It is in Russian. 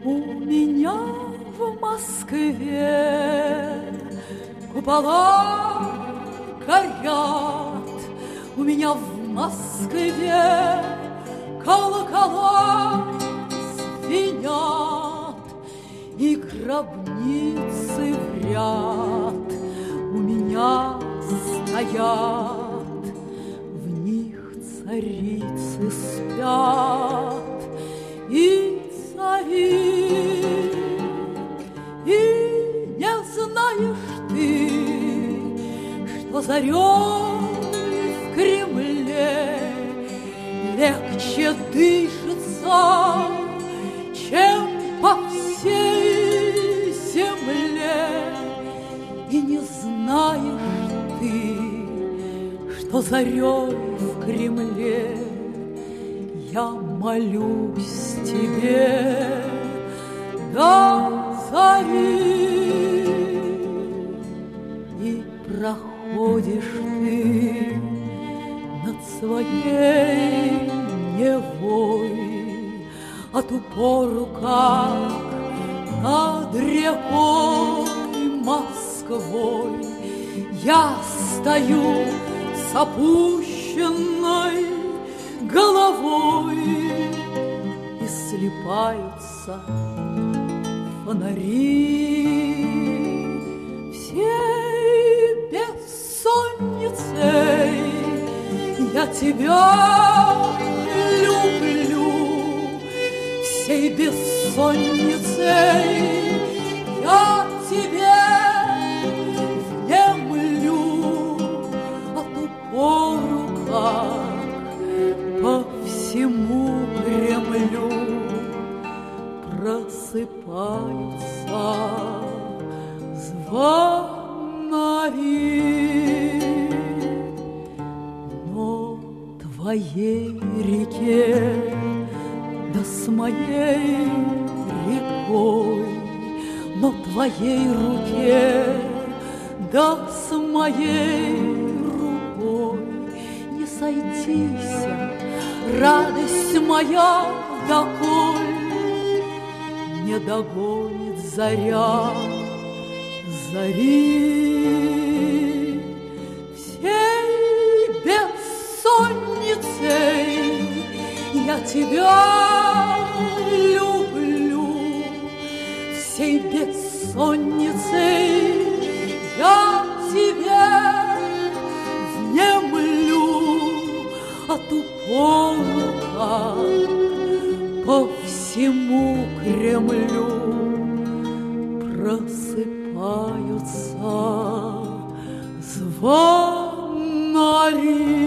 У меня в Москве купола горят, у меня в Москве колокола звенят, и гробницы в ряд у меня стоят, в них царицы спят и цари. И не знаешь ты, что зарей в Кремле легче дышится, чем по всей земле. И не знаешь ты, что зарей в Кремле я молюсь тебе до зари. И проходишь ты над своей Невой, а ту пору, как над рекой Москвой я стою с опущенной головой, и слипаются фонари всей бессонницей. Я тебя люблю всей бессонницей, я тебе внемлю, а ту пору, как по всему Кремлю просыпаются звонари. Но твоей реке, да с моей рекой, но твоей руке, да с моей рукой не сойтись, радость моя, доколь не догонит заря зари. Всей бессонницей я тебя люблю, всей бессонницей я тебе внемлю, а ту пору, как по всему Кремлю просыпаются звонари.